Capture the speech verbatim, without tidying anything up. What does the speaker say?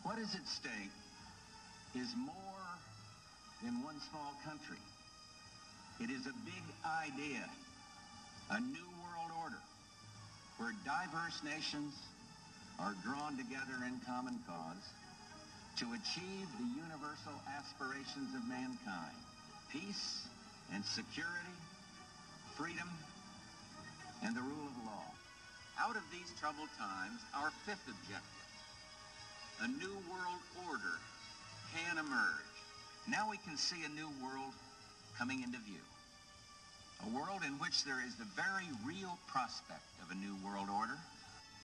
What is at stake is more than one small country. It is a big idea, a new world order, where diverse nations are drawn together in common cause to achieve the universal aspirations of mankind: peace and security, freedom, and the rule of law. Out of these troubled times, our fifth objective, a new world order, can emerge. Now we can see a new world coming into view. A world in which there is the very real prospect of a new world order,